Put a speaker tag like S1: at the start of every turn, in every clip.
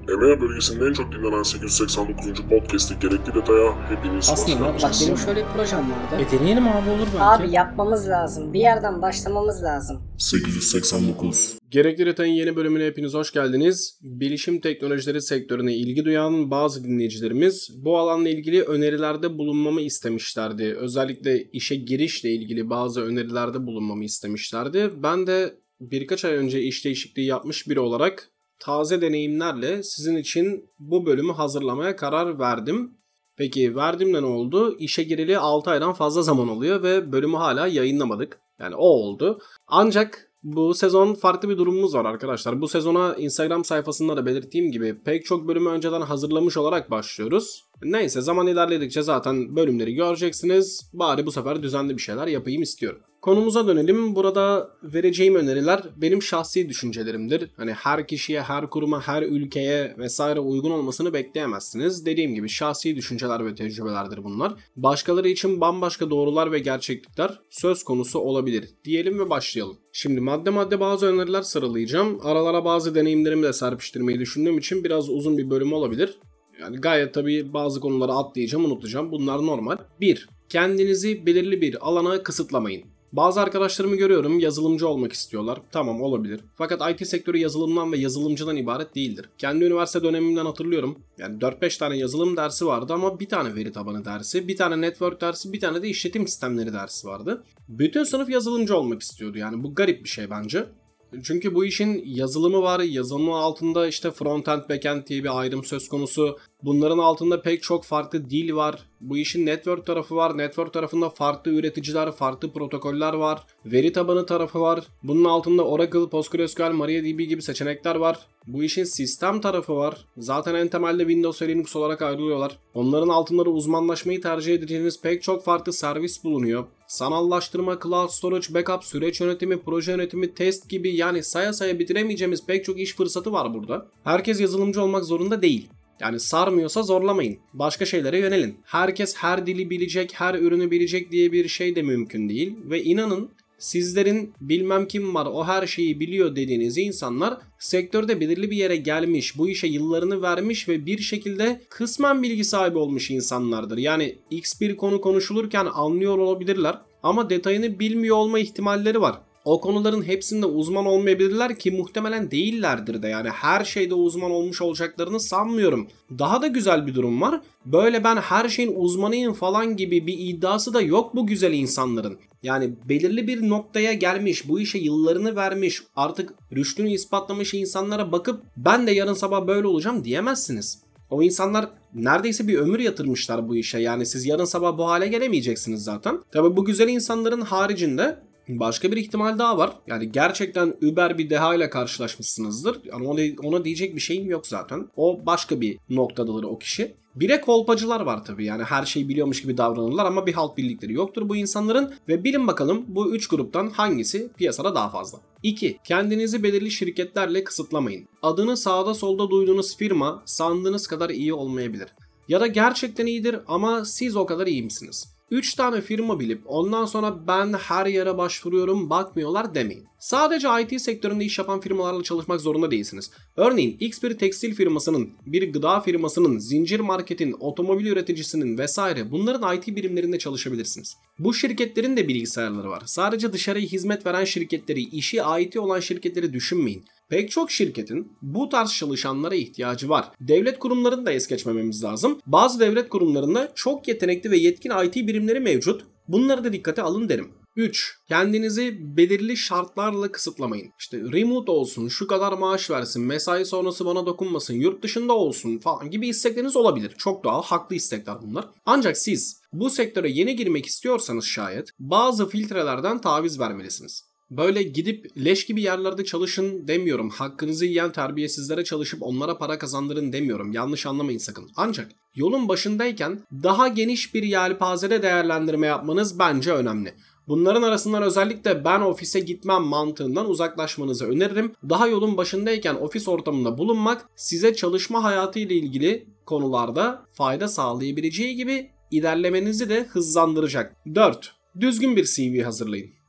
S1: EMEA bölgesinin en çok dinlenen 889. podcast'i Gerekli Detaya hepiniz hoş
S2: Aslında bak
S1: geldiniz.
S2: benim şöyle bir projem vardı.
S3: Deneyelim abi, olur belki.
S4: Abi yapmamız lazım. Bir yerden başlamamız lazım.
S1: 889.
S2: Gerekli Detay'ın yeni bölümüne hepiniz hoş geldiniz. Bilişim teknolojileri sektörüne ilgi duyan bazı dinleyicilerimiz bu alanla ilgili önerilerde bulunmamı istemişlerdi. Özellikle işe girişle ilgili bazı önerilerde bulunmamı istemişlerdi. Ben de birkaç ay önce iş değişikliği yapmış biri olarak taze deneyimlerle sizin için bu bölümü hazırlamaya karar verdim. Peki verdiğimde ne oldu? İşe gireli 6 aydan fazla zaman oluyor ve bölümü hala yayınlamadık. Yani o oldu. Ancak bu sezon farklı bir durumumuz var arkadaşlar. Bu sezona Instagram sayfasında da belirttiğim gibi pek çok bölümü önceden hazırlamış olarak başlıyoruz. Neyse, zaman ilerledikçe zaten bölümleri göreceksiniz. Bari bu sefer düzenli bir şeyler yapayım istiyorum. Konumuza dönelim. Burada vereceğim öneriler benim şahsi düşüncelerimdir. Hani her kişiye, her kuruma, her ülkeye vesaire uygun olmasını bekleyemezsiniz. Dediğim gibi şahsi düşünceler ve tecrübelerdir bunlar. Başkaları için bambaşka doğrular ve gerçeklikler söz konusu olabilir. Diyelim ve başlayalım. Şimdi madde madde bazı öneriler sıralayacağım. Aralara bazı deneyimlerimi de serpiştirmeyi düşündüğüm için biraz uzun bir bölüm olabilir. Yani gayet tabii bazı konuları atlayacağım, unutacağım. Bunlar normal. 1. Kendinizi belirli bir alana kısıtlamayın. Bazı arkadaşlarımı görüyorum, yazılımcı olmak istiyorlar. Tamam, olabilir. Fakat IT sektörü yazılımdan ve yazılımcıdan ibaret değildir. Kendi üniversite dönemimden hatırlıyorum. Yani 4-5 tane yazılım dersi vardı ama bir tane veri tabanı dersi, bir tane network dersi, bir tane de işletim sistemleri dersi vardı. Bütün sınıf yazılımcı olmak istiyordu. Yani bu garip bir şey bence. Çünkü bu işin yazılımı var, yazılımın altında işte front-end, back-end diye bir ayrım söz konusu. Bunların altında pek çok farklı dil var. Bu işin network tarafı var. Network tarafında farklı üreticiler, farklı protokoller var. Veri tabanı tarafı var. Bunun altında Oracle, PostgreSQL, MariaDB gibi seçenekler var. Bu işin sistem tarafı var. Zaten en temelde Windows ve Linux olarak ayrılıyorlar. Onların altında da uzmanlaşmayı tercih edeceğiniz pek çok farklı servis bulunuyor. Sanallaştırma, cloud storage, backup, süreç yönetimi, proje yönetimi, test gibi, yani saya saya bitiremeyeceğimiz pek çok iş fırsatı var burada. Herkes yazılımcı olmak zorunda değil. Yani sarmıyorsa zorlamayın. Başka şeylere yönelin. Herkes her dili bilecek, her ürünü bilecek diye bir şey de mümkün değil. Ve inanın, sizlerin bilmem kim var o her şeyi biliyor dediğiniz insanlar sektörde belirli bir yere gelmiş, bu işe yıllarını vermiş ve bir şekilde kısmen bilgi sahibi olmuş insanlardır. Yani X bir konu konuşulurken anlıyor olabilirler ama detayını bilmiyor olma ihtimalleri var. O konuların hepsinde uzman olmayabilirler ki muhtemelen değillerdir de, yani her şeyde uzman olmuş olacaklarını sanmıyorum. Daha da güzel bir durum var. Böyle ben her şeyin uzmanıyım falan gibi bir iddiası da yok bu güzel insanların. Yani belirli bir noktaya gelmiş, bu işe yıllarını vermiş, artık rüştünü ispatlamış insanlara bakıp ben de yarın sabah böyle olacağım diyemezsiniz. O insanlar neredeyse bir ömür yatırmışlar bu işe. Yani siz yarın sabah bu hale gelemeyeceksiniz zaten. Tabii bu güzel insanların haricinde başka bir ihtimal daha var. Yani gerçekten über bir deha ile karşılaşmışsınızdır. Yani ona diyecek bir şeyim yok zaten. O başka bir noktadadır o kişi. Bir de kolpacılar var tabii. Yani her şeyi biliyormuş gibi davranırlar ama bir halt bildikleri yoktur bu insanların. Ve bilin bakalım bu 3 gruptan hangisi piyasada daha fazla? 2. Kendinizi belirli şirketlerle kısıtlamayın. Adını sağda solda duyduğunuz firma sandığınız kadar iyi olmayabilir. Ya da gerçekten iyidir ama siz o kadar iyi misiniz? 3 tane firma bilip ondan sonra ben her yere başvuruyorum bakmıyorlar demeyin. Sadece IT sektöründe iş yapan firmalarla çalışmak zorunda değilsiniz. Örneğin X bir tekstil firmasının, bir gıda firmasının, zincir marketin, otomobil üreticisinin vesaire, bunların IT birimlerinde çalışabilirsiniz. Bu şirketlerin de bilgisayarları var. Sadece dışarıya hizmet veren şirketleri, işi IT olan şirketleri düşünmeyin. Pek çok şirketin bu tarz çalışanlara ihtiyacı var. Devlet kurumlarını da es geçmememiz lazım. Bazı devlet kurumlarında çok yetenekli ve yetkin IT birimleri mevcut. Bunları da dikkate alın derim. 3. Kendinizi belirli şartlarla kısıtlamayın. İşte remote olsun, şu kadar maaş versin, mesai sonrası bana dokunmasın, yurt dışında olsun falan gibi istekleriniz olabilir. Çok doğal, haklı istekler bunlar. Ancak siz bu sektöre yeni girmek istiyorsanız şayet bazı filtrelerden taviz vermelisiniz. Böyle gidip leş gibi yerlerde çalışın demiyorum. Hakkınızı yiyen terbiyesizlere çalışıp onlara para kazandırın demiyorum. Yanlış anlamayın sakın. Ancak yolun başındayken daha geniş bir yelpazede değerlendirme yapmanız bence önemli. Bunların arasından özellikle ben ofise gitmem mantığından uzaklaşmanızı öneririm. Daha yolun başındayken ofis ortamında bulunmak size çalışma hayatı ile ilgili konularda fayda sağlayabileceği gibi ilerlemenizi de hızlandıracak. 4. Düzgün bir CV hazırlayın.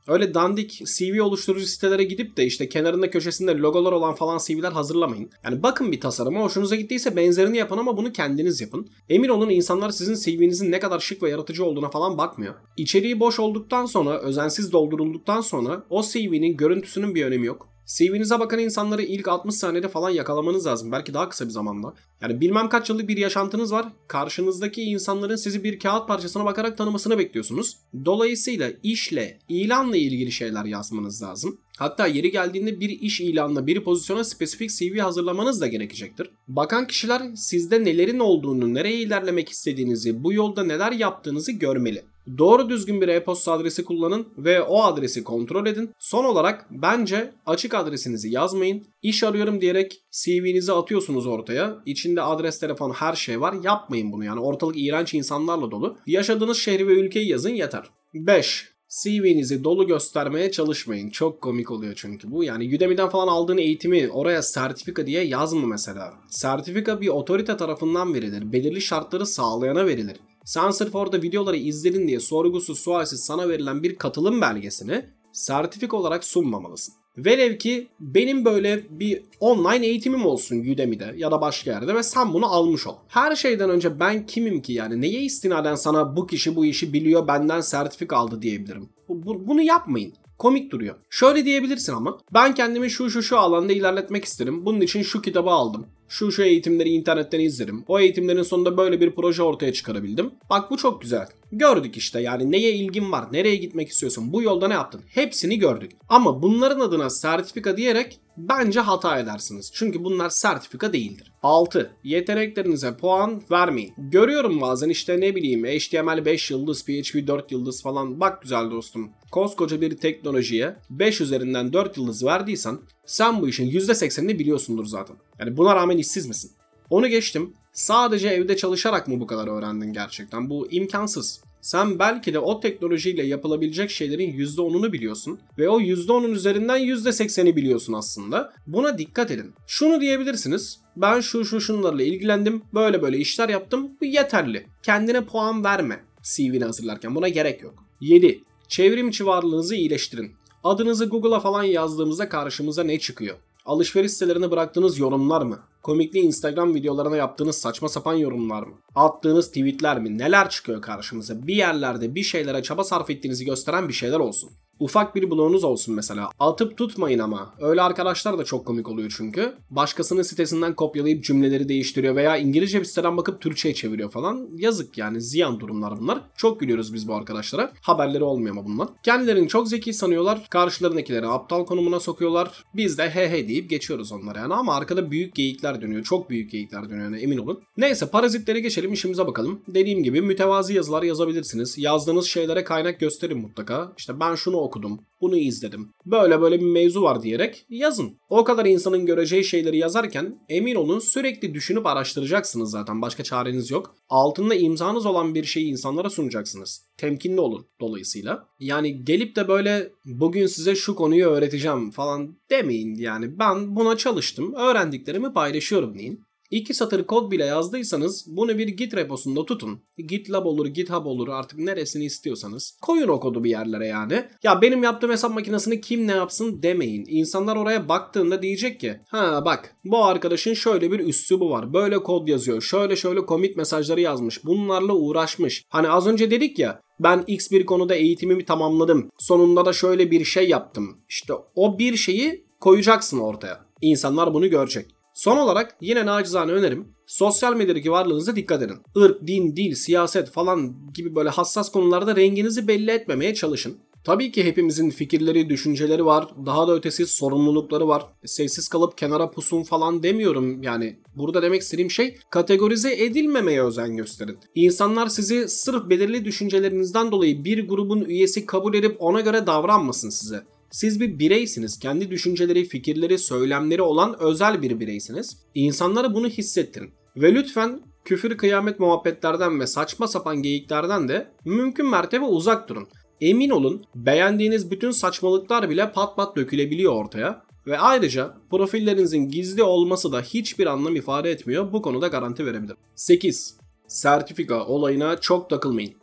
S2: Öyle dandik CV oluşturucu sitelere gidip de işte kenarında köşesinde logolar olan falan CV'ler hazırlamayın. Yani bakın bir tasarıma, hoşunuza gittiyse benzerini yapın ama bunu kendiniz yapın. Emin olun insanlar sizin CV'nizin ne kadar şık ve yaratıcı olduğuna falan bakmıyor. İçeriği boş olduktan sonra, özensiz doldurulduktan sonra o CV'nin görüntüsünün bir önemi yok. CV'nize bakan insanları ilk 60 saniyede falan yakalamanız lazım. Belki daha kısa bir zamanda. Yani bilmem kaç yıllık bir yaşantınız var. Karşınızdaki insanların sizi bir kağıt parçasına bakarak tanımasını bekliyorsunuz. Dolayısıyla işle, ilanla ilgili şeyler yazmanız lazım. Hatta yeri geldiğinde bir iş ilanına, bir pozisyona spesifik CV hazırlamanız da gerekecektir. Bakan kişiler sizde nelerin olduğunu, nereye ilerlemek istediğinizi, bu yolda neler yaptığınızı görmeli. Doğru düzgün bir e-posta adresi kullanın ve o adresi kontrol edin. Son olarak bence açık adresinizi yazmayın. İş arıyorum diyerek CV'nizi atıyorsunuz ortaya. İçinde adres, telefon, her şey var. Yapmayın bunu yani. Ortalık iğrenç insanlarla dolu. Yaşadığınız şehri ve ülkeyi yazın yeter. 5. CV'nizi dolu göstermeye çalışmayın. Çok komik oluyor çünkü bu. Yani Udemy'den falan aldığın eğitimi oraya sertifika diye yazma mesela. Sertifika bir otorite tarafından verilir. Belirli şartları sağlayana verilir. Sen sırf orada videoları izledin diye sorgusuz sualsiz sana verilen bir katılım belgesini sertifika olarak sunmamalısın. Velev ki benim böyle bir online eğitimim olsun Udemy'de ya da başka yerde ve sen bunu almış ol. Her şeyden önce ben kimim ki yani? Neye istinaden sana bu kişi bu işi biliyor benden sertifika aldı diyebilirim? Bunu yapmayın. Komik duruyor. Şöyle diyebilirsin ama ben kendimi şu alanda ilerletmek isterim. Bunun için şu kitabı aldım. Şu eğitimleri internetten izlerim. O eğitimlerin sonunda böyle bir proje ortaya çıkarabildim. Bak bu çok güzel. Gördük işte yani neye ilgin var, nereye gitmek istiyorsun, bu yolda ne yaptın? Hepsini gördük. Ama bunların adına sertifika diyerek bence hata edersiniz. Çünkü bunlar sertifika değildir. 6. Yeteneklerinize puan vermeyin. Görüyorum bazen işte ne bileyim HTML 5 yıldız, PHP 4 yıldız falan. Bak güzel dostum. Koskoca bir teknolojiye 5 üzerinden 4 yıldız verdiysen sen bu işin %80'ini biliyorsundur zaten. Yani buna rağmen işsiz misin? Onu geçtim. Sadece evde çalışarak mı bu kadar öğrendin gerçekten? Bu imkansız. Sen belki de o teknolojiyle yapılabilecek şeylerin %10'unu biliyorsun ve o %10'un üzerinden %80'i biliyorsun aslında. Buna dikkat edin. Şunu diyebilirsiniz. Ben şunlarla ilgilendim. Böyle işler yaptım. Bu yeterli. Kendine puan verme CV'ni hazırlarken. Buna gerek yok. 7. Çevrimçi varlığınızı iyileştirin. Adınızı Google'a falan yazdığımızda karşımıza ne çıkıyor? Alışveriş sitelerine bıraktığınız yorumlar mı? Komikli Instagram videolarına yaptığınız saçma sapan yorumlar mı? Attığınız tweetler mi? Neler çıkıyor karşımıza? Bir yerlerde bir şeylere çaba sarf ettiğinizi gösteren bir şeyler olsun. Ufak bir blogunuz olsun mesela. Atıp tutmayın ama. Öyle arkadaşlar da çok komik oluyor çünkü. Başkasının sitesinden kopyalayıp cümleleri değiştiriyor veya İngilizce bir siteden bakıp Türkçe'ye çeviriyor falan. Yazık yani, ziyan durumlar bunlar. Çok gülüyoruz biz bu arkadaşlara. Haberleri olmuyor ama bunlar. Kendilerini çok zeki sanıyorlar. Karşılarındakileri aptal konumuna sokuyorlar. Biz de he deyip geçiyoruz onlara yani. Ama arkada büyük geyikler dönüyor. Çok büyük geyikler dönüyor yani, emin olun. Neyse, parazitleri geçelim, işimize bakalım. Dediğim gibi mütevazi yazılar yazabilirsiniz. Yazdığınız şeylere kaynak gösterin mutlaka. İşte ben şunu okudum, bunu izledim, böyle bir mevzu var diyerek yazın. O kadar insanın göreceği şeyleri yazarken emin olun sürekli düşünüp araştıracaksınız zaten. Başka çareniz yok. Altında imzanız olan bir şeyi insanlara sunacaksınız. Temkinli olun dolayısıyla. Yani gelip de böyle bugün size şu konuyu öğreteceğim falan demeyin yani. Ben buna çalıştım, öğrendiklerimi paylaşıyorum deyin. 2 satır kod bile yazdıysanız bunu bir Git reposunda tutun. GitLab olur, GitHub olur, artık neresini istiyorsanız. Koyun o kodu bir yerlere yani. Ya benim yaptığım hesap makinesini kim ne yapsın demeyin. İnsanlar oraya baktığında diyecek ki ha bak, bu arkadaşın şöyle bir üslubu var. Böyle kod yazıyor. Şöyle commit mesajları yazmış. Bunlarla uğraşmış. Hani az önce dedik ya, ben X bir konuda eğitimimi tamamladım. Sonunda da şöyle bir şey yaptım. İşte o bir şeyi koyacaksın ortaya. İnsanlar bunu görecek. Son olarak yine nacizane önerim, sosyal medyadaki varlığınıza dikkat edin. Irk, din, dil, siyaset falan gibi böyle hassas konularda renginizi belli etmemeye çalışın. Tabii ki hepimizin fikirleri, düşünceleri var. Daha da ötesi sorumlulukları var. Sessiz kalıp kenara pusun falan demiyorum. Yani burada demek istediğim şey, kategorize edilmemeye özen gösterin. İnsanlar sizi sırf belirli düşüncelerinizden dolayı bir grubun üyesi kabul edip ona göre davranmasın size. Siz bir bireysiniz. Kendi düşünceleri, fikirleri, söylemleri olan özel bir bireysiniz. İnsanlara bunu hissettirin. Ve lütfen küfür, kıyamet muhabbetlerden ve saçma sapan geyiklerden de mümkün mertebe uzak durun. Emin olun beğendiğiniz bütün saçmalıklar bile pat pat dökülebiliyor ortaya. Ve ayrıca profillerinizin gizli olması da hiçbir anlam ifade etmiyor. Bu konuda garanti verebilirim. 8. Sertifika olayına çok takılmayın.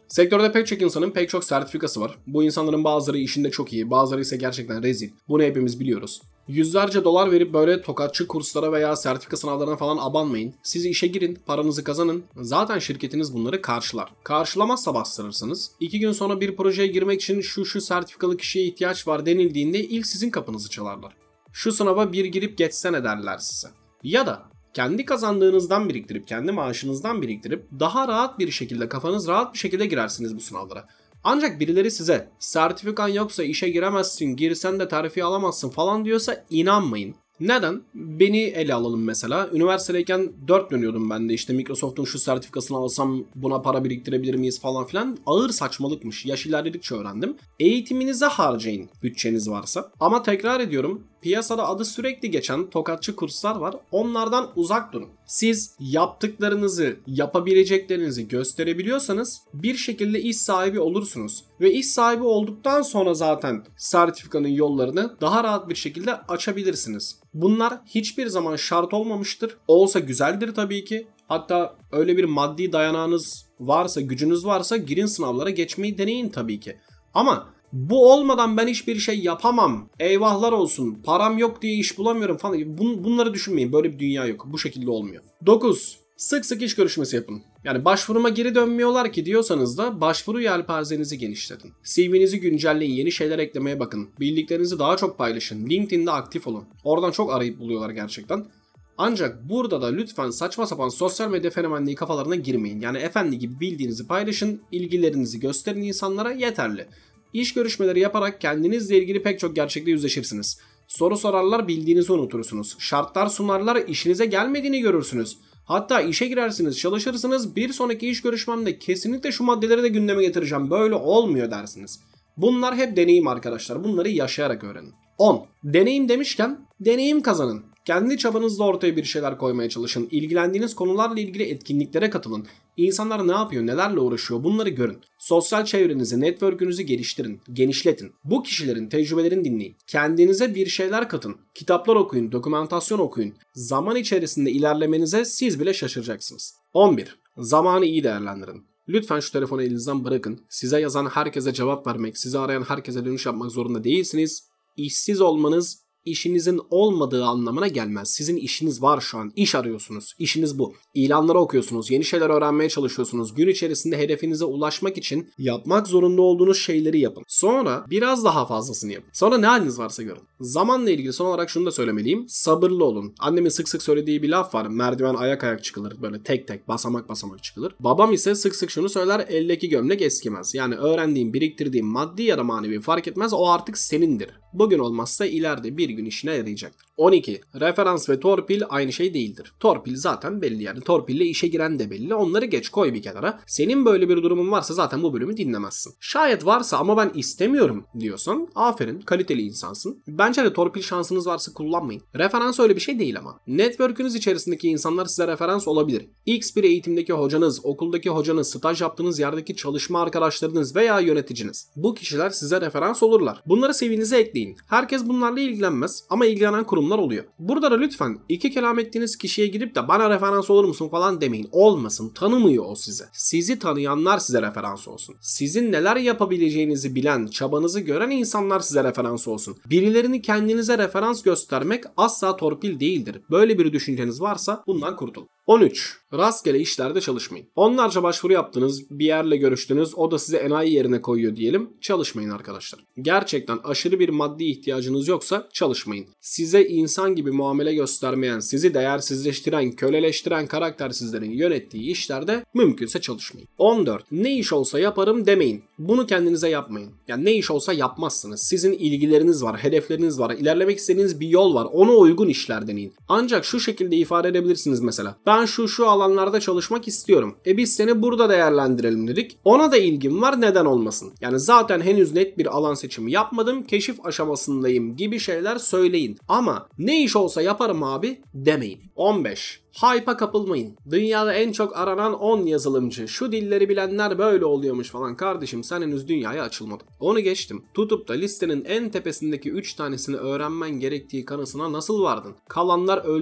S2: Sektörde pek çok insanın pek çok sertifikası var. Bu insanların bazıları işinde çok iyi, bazıları ise gerçekten rezil. Bunu hepimiz biliyoruz. Yüzlerce dolar verip böyle tokatçı kurslara veya sertifika sınavlarına falan abanmayın. Siz işe girin, paranızı kazanın. Zaten şirketiniz bunları karşılar. Karşılamazsa bastırırsınız. 2 gün sonra bir projeye girmek için şu sertifikalı kişiye ihtiyaç var denildiğinde ilk sizin kapınızı çalarlar. Şu sınava bir girip geçsene derler size. Ya da kendi kazandığınızdan biriktirip, kendi maaşınızdan biriktirip daha rahat bir şekilde, kafanız rahat bir şekilde girersiniz bu sınavlara. Ancak birileri size sertifikan yoksa işe giremezsin, girsen de terfi alamazsın falan diyorsa inanmayın. Neden? Beni ele alalım mesela. Üniversitedeyken 4 dönüyordum ben de, işte Microsoft'un şu sertifikasını alsam buna para biriktirebilir miyiz falan filan. Ağır saçmalıkmış. Yaş ilerledikçe öğrendim. Eğitiminize harcayın bütçeniz varsa. Ama tekrar ediyorum, piyasada adı sürekli geçen tokatçı kurslar var. Onlardan uzak durun. Siz yaptıklarınızı, yapabileceklerinizi gösterebiliyorsanız bir şekilde iş sahibi olursunuz. Ve iş sahibi olduktan sonra zaten sertifikanın yollarını daha rahat bir şekilde açabilirsiniz. Bunlar hiçbir zaman şart olmamıştır. Olsa güzeldir tabii ki. Hatta öyle bir maddi dayanağınız varsa, gücünüz varsa girin sınavlara, geçmeyi deneyin tabii ki. Ama bu olmadan ben hiçbir şey yapamam, eyvahlar olsun, param yok diye iş bulamıyorum falan. Bunları düşünmeyin. Böyle bir dünya yok. Bu şekilde olmuyor. 9. Sık sık iş görüşmesi yapın. Yani başvuruma geri dönmüyorlar ki diyorsanız da başvuru yelpazenizi genişletin. CV'nizi güncelleyin, yeni şeyler eklemeye bakın. Bildiklerinizi daha çok paylaşın. LinkedIn'de aktif olun. Oradan çok arayıp buluyorlar gerçekten. Ancak burada da lütfen saçma sapan sosyal medya fenomenliği kafalarına girmeyin. Yani efendi gibi bildiğinizi paylaşın, ilgilerinizi gösterin insanlara, yeterli. İş görüşmeleri yaparak kendinizle ilgili pek çok gerçekle yüzleşirsiniz. Soru sorarlar, bildiğinizi unutursunuz. Şartlar sunarlar, işinize gelmediğini görürsünüz. Hatta işe girersiniz, çalışırsınız, bir sonraki iş görüşmemde kesinlikle şu maddeleri de gündeme getireceğim, böyle olmuyor dersiniz. Bunlar hep deneyim arkadaşlar. Bunları yaşayarak öğrenin. 10. Deneyim demişken deneyim kazanın. Kendi çabanızla ortaya bir şeyler koymaya çalışın. İlgilendiğiniz konularla ilgili etkinliklere katılın. İnsanlar ne yapıyor, nelerle uğraşıyor, bunları görün. Sosyal çevrenizi, network'ünüzü geliştirin, genişletin. Bu kişilerin tecrübelerini dinleyin. Kendinize bir şeyler katın. Kitaplar okuyun, dokümantasyon okuyun. Zaman içerisinde ilerlemenize siz bile şaşıracaksınız. 11. Zamanı iyi değerlendirin. Lütfen şu telefonu elinizden bırakın. Size yazan herkese cevap vermek, sizi arayan herkese dönüş yapmak zorunda değilsiniz. İşsiz olmanız işinizin olmadığı anlamına gelmez. Sizin işiniz var şu an. İş arıyorsunuz. İşiniz bu. İlanları okuyorsunuz. Yeni şeyler öğrenmeye çalışıyorsunuz. Gün içerisinde hedefinize ulaşmak için yapmak zorunda olduğunuz şeyleri yapın. Sonra biraz daha fazlasını yapın. Sonra ne haliniz varsa görün. Zamanla ilgili son olarak şunu da söylemeliyim. Sabırlı olun. Annemin sık sık söylediği bir laf var. Merdiven ayak ayak çıkılır. Böyle tek tek, basamak basamak çıkılır. Babam ise sık sık şunu söyler. Eldeki gömlek eskimez. Yani öğrendiğin, biriktirdiğin maddi ya da manevi fark etmez. O artık senindir. Bugün olmazsa ileride bir gün işine yarayacaktır. 12. Referans ve torpil aynı şey değildir. Torpil zaten belli, yani torpille işe giren de belli. Onları geç, koy bir kenara. Senin böyle bir durumun varsa zaten bu bölümü dinlemezsin. Şayet varsa ama ben istemiyorum diyorsan aferin, kaliteli insansın. Bence de torpil şansınız varsa kullanmayın. Referans öyle bir şey değil ama. Network'ünüz içerisindeki insanlar size referans olabilir. X bir eğitimdeki hocanız, okuldaki hocanız, staj yaptığınız yerdeki çalışma arkadaşlarınız veya yöneticiniz. Bu kişiler size referans olurlar. Bunları CV'nize ekleyin. Herkes bunlarla ilgilenmez ama ilgilenen kurumlar oluyor. Burada da lütfen iki kelam ettiğiniz kişiye gidip de bana referans olur musun falan demeyin. Olmasın. Tanımıyor o size. Sizi tanıyanlar size referans olsun. Sizin neler yapabileceğinizi bilen, çabanızı gören insanlar size referans olsun. Birilerini kendinize referans göstermek asla torpil değildir. Böyle bir düşünceniz varsa bundan kurtulun. 13. Rastgele işlerde çalışmayın. Onlarca başvuru yaptınız, bir yerle görüştünüz, o da size enayi yerine koyuyor diyelim. Çalışmayın arkadaşlar. Gerçekten aşırı bir maddi ihtiyacınız yoksa çalışmayın. Size insan gibi muamele göstermeyen, sizi değersizleştiren, köleleştiren karaktersizlerin yönettiği işlerde mümkünse çalışmayın. 14. Ne iş olsa yaparım demeyin. Bunu kendinize yapmayın. Yani ne iş olsa yapmazsınız. Sizin ilgileriniz var, hedefleriniz var, ilerlemek istediğiniz bir yol var. Ona uygun işler deneyin. Ancak şu şekilde ifade edebilirsiniz mesela. Ben şu alanlarda çalışmak istiyorum. Biz seni burada değerlendirelim dedik. Ona da ilgim var, neden olmasın? Yani zaten henüz net bir alan seçimi yapmadım, keşif aşamasındayım gibi şeyler söyleyin. Ama ne iş olsa yaparım abi demeyin. 15. Hype'a kapılmayın. Dünyada en çok aranan 10 yazılımcı. Şu dilleri bilenler böyle oluyormuş falan. Kardeşim sen henüz dünyaya açılmadın. Onu geçtim. Tutup da listenin en tepesindeki 3 tanesini öğrenmen gerektiği kanısına nasıl vardın? Kalanlar öldü mü?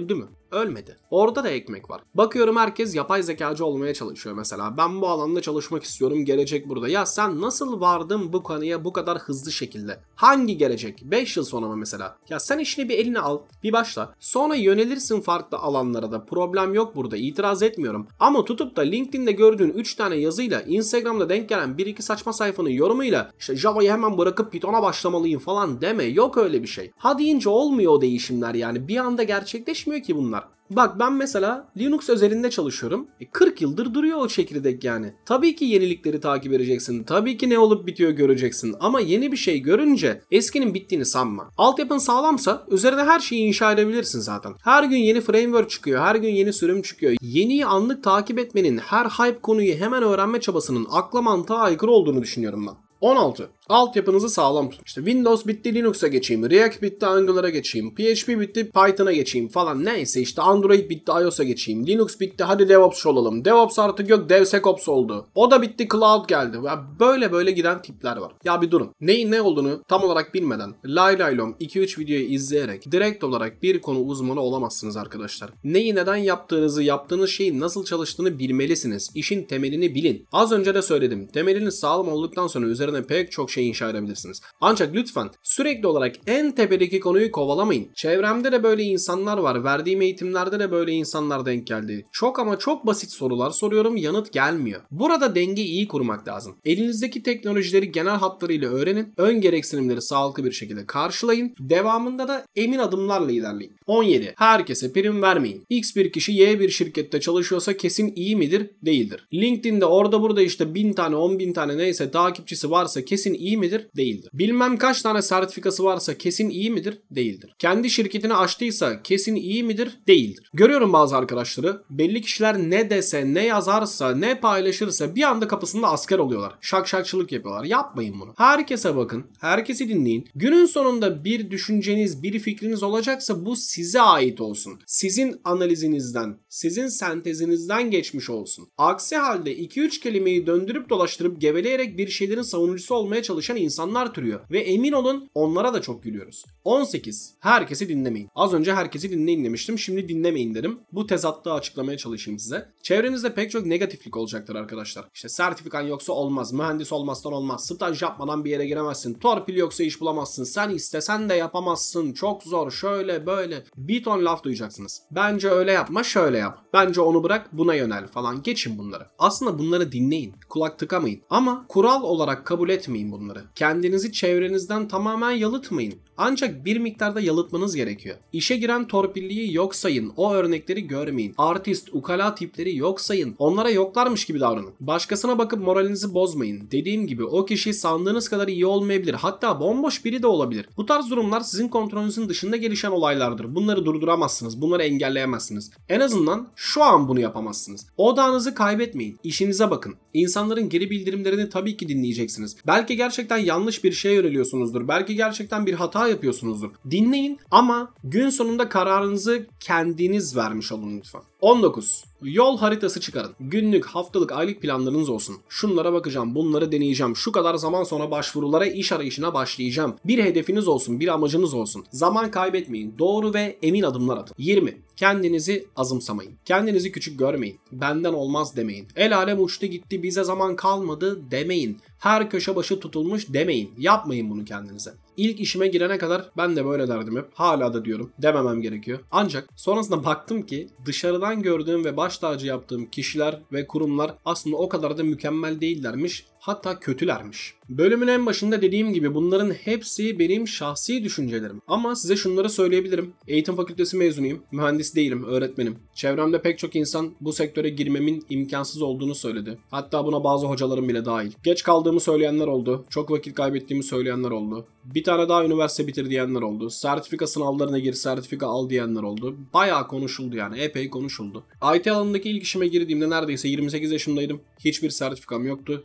S2: Ölmedi. Orada da ekmek var. Bakıyorum herkes yapay zekacı olmaya çalışıyor mesela. Ben bu alanda çalışmak istiyorum. Gelecek burada. Ya sen nasıl vardın bu konuya bu kadar hızlı şekilde? Hangi gelecek? 5 yıl sonra mı mesela? Ya sen işini bir eline al. Bir başla. Sonra yönelirsin farklı alanlara da. Problem yok burada. İtiraz etmiyorum. Ama tutup da LinkedIn'de gördüğün 3 tane yazıyla, Instagram'da denk gelen 1-2 saçma sayfanın yorumuyla işte Java'yı hemen bırakıp Python'a başlamalıyım falan deme. Yok öyle bir şey. Ha deyince olmuyor o değişimler yani. Bir anda gerçekleşmiyor ki bunlar. Bak ben mesela Linux özelinde çalışıyorum. 40 yıldır duruyor o çekirdek yani. Tabii ki yenilikleri takip edeceksin. Tabii ki ne olup bitiyor göreceksin. Ama yeni bir şey görünce eskinin bittiğini sanma. Altyapın sağlamsa üzerine her şeyi inşa edebilirsin zaten. Her gün yeni framework çıkıyor. Her gün yeni sürüm çıkıyor. Yeniyi anlık takip etmenin, her hype konuyu hemen öğrenme çabasının akla mantığa aykırı olduğunu düşünüyorum ben. 16. Altyapınızı sağlam tutun. İşte Windows bitti Linux'a geçeyim, React bitti Angular'a geçeyim, PHP bitti Python'a geçeyim falan neyse işte Android bitti iOS'a geçeyim, Linux bitti hadi DevOps olalım, DevOps artık yok DevSecOps oldu, o da bitti Cloud geldi. Ya böyle giden tipler var. Ya bir durun. Neyin ne olduğunu tam olarak bilmeden lay lay lom 2-3 videoyu izleyerek direkt olarak bir konu uzmanı olamazsınız arkadaşlar. Neyi neden yaptığınızı, yaptığınız şeyin nasıl çalıştığını bilmelisiniz. İşin temelini bilin. Az önce de söyledim. Temeliniz sağlam olduktan sonra üzerine pek çok şey inşa edebilirsiniz. Ancak lütfen sürekli olarak en tepedeki konuyu kovalamayın. Çevremde de böyle insanlar var. Verdiğim eğitimlerde de böyle insanlar denk geldi. Çok ama çok basit sorular soruyorum, yanıt gelmiyor. Burada dengeyi iyi kurmak lazım. Elinizdeki teknolojileri genel hatlarıyla öğrenin. Ön gereksinimleri sağlıklı bir şekilde karşılayın. Devamında da emin adımlarla ilerleyin. 17. Herkese prim vermeyin. X bir kişi Y bir şirkette çalışıyorsa kesin iyi midir? Değildir. LinkedIn'de orada burada işte 1000 tane 10.000 tane neyse takipçisi varsa kesin iyi midir? Değildir. Bilmem kaç tane sertifikası varsa kesin iyi midir? Değildir. Kendi şirketini açtıysa kesin iyi midir? Değildir. Görüyorum bazı arkadaşları, belli kişiler ne dese, ne yazarsa, ne paylaşırsa bir anda kapısında asker oluyorlar. Şakşakçılık yapıyorlar. Yapmayın bunu. Herkese bakın. Herkesi dinleyin. Günün sonunda bir düşünceniz, bir fikriniz olacaksa bu size ait olsun. Sizin analizinizden, sizin sentezinizden geçmiş olsun. Aksi halde 2-3 kelimeyi döndürüp dolaştırıp geveleyerek bir şeylerin savunucusu olmaya çalışan insanlar türüyor. Ve emin olun onlara da çok gülüyoruz. 18. Herkesi dinlemeyin. Az önce herkesi dinleyin demiştim. Şimdi dinlemeyin dedim. Bu tezatlığı açıklamaya çalışayım size. Çevrenizde pek çok negatiflik olacaktır arkadaşlar. İşte sertifikan yoksa olmaz. Mühendis olmazsan olmaz. Staj yapmadan bir yere giremezsin. Torpil yoksa iş bulamazsın. Sen istesen de yapamazsın. Çok zor. Şöyle böyle. Bir ton laf duyacaksınız. Bence öyle yapma, şöyle yap. Bence onu bırak, buna yönel falan. Geçin bunları. Aslında bunları dinleyin. Kulak tıkamayın. Ama kural olarak kabul etmeyin bunları. Kendinizi çevrenizden tamamen yalıtmayın. Ancak bir miktarda yalıtmanız gerekiyor. İşe giren torpilliyi yok sayın. O örnekleri görmeyin. Artist, ukala tipleri yok sayın. Onlara yoklarmış gibi davranın. Başkasına bakıp moralinizi bozmayın. Dediğim gibi o kişi sandığınız kadar iyi olmayabilir. Hatta bomboş biri de olabilir. Bu tarz durumlar sizin kontrolünüzün dışında gelişen olaylardır. Bunları durduramazsınız. Bunları engelleyemezsiniz. En azından şu an bunu yapamazsınız. Odağınızı kaybetmeyin. İşinize bakın. İnsanların geri bildirimlerini tabii ki dinleyeceksiniz. Belki gerçekten yanlış bir şeye yöneliyorsunuzdur. Belki gerçekten bir hata yapıyorsunuzdur. Dinleyin ama gün sonunda kararınızı kendiniz vermiş olun lütfen. 19. Yol haritası çıkarın. Günlük, haftalık, aylık planlarınız olsun. Şunlara bakacağım, bunları deneyeceğim. Şu kadar zaman sonra başvurulara, iş arayışına başlayacağım. Bir hedefiniz olsun, bir amacınız olsun. Zaman kaybetmeyin. Doğru ve emin adımlar atın. 20. Kendinizi azımsamayın. Kendinizi küçük görmeyin. Benden olmaz demeyin. El alem uçtu gitti, bize zaman kalmadı demeyin. Her köşe başı tutulmuş demeyin. Yapmayın bunu kendinize. İlk işime girene kadar ben de böyle derdim hep. Hala da diyorum. Dememem gerekiyor. Ancak sonrasında baktım ki dışarıdan gördüğüm ve baş tacı yaptığım kişiler ve kurumlar aslında o kadar da mükemmel değillermiş. Hatta kötülermiş. Bölümün en başında dediğim gibi bunların hepsi benim şahsi düşüncelerim. Ama size şunları söyleyebilirim. Eğitim fakültesi mezunuyum. Mühendis değilim, öğretmenim. Çevremde pek çok insan bu sektöre girmemin imkansız olduğunu söyledi. Hatta buna bazı hocalarım bile dahil. Geç kaldığımı söyleyenler oldu. Çok vakit kaybettiğimi söyleyenler oldu. Bir tane daha üniversite bitir diyenler oldu. Sertifika sınavlarına gir, sertifika al diyenler oldu. Bayağı konuşuldu yani. Epey konuşuldu. IT alanındaki ilk işime girdiğimde neredeyse 28 yaşındaydım. Hiçbir sertifikam yoktu. Hiçbir yerde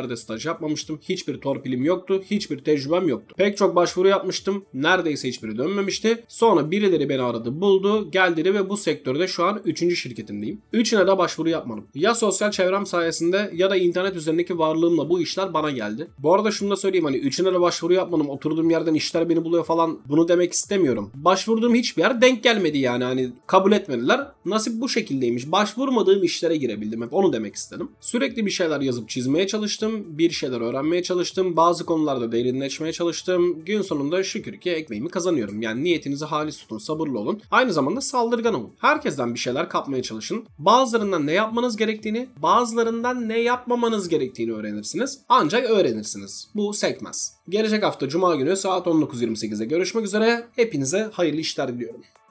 S2: yerde staj yapmamıştım. Hiçbir torpilim yoktu. Hiçbir tecrübem yoktu. Pek çok başvuru yapmıştım. Neredeyse hiçbiri dönmemişti. Sonra birileri beni aradı, buldu, geldi ve bu sektörde şu an 3. şirketimdeyim. 3'üne de başvuru yapmadım. Ya sosyal çevrem sayesinde ya da internet üzerindeki varlığımla bu işler bana geldi. Bu arada şunu da söyleyeyim, hani 3'üne de başvuru yapmadım. Oturduğum yerden işler beni buluyor falan. Bunu demek istemiyorum. Başvurduğum hiçbir yer denk gelmedi yani. Hani kabul etmediler. Nasip bu şekildeymiş. Başvurmadığım işlere girebildim. Hep onu demek istedim. Sürekli bir şeyler yazıp çizmeye çalıştım. Bir şeyler öğrenmeye çalıştım. Bazı konularda derinleşmeye çalıştım. Gün sonunda şükür ki ekmeğimi kazanıyorum. Yani niyetinizi halis tutun, sabırlı olun. Aynı zamanda saldırgan olun. Herkesten bir şeyler kapmaya çalışın. Bazılarından ne yapmanız gerektiğini, bazılarından ne yapmamanız gerektiğini öğrenirsiniz. Ancak öğrenirsiniz. Bu sekmez. Gelecek hafta Cuma günü saat 19.28'de görüşmek üzere. Hepinize hayırlı işler diliyorum.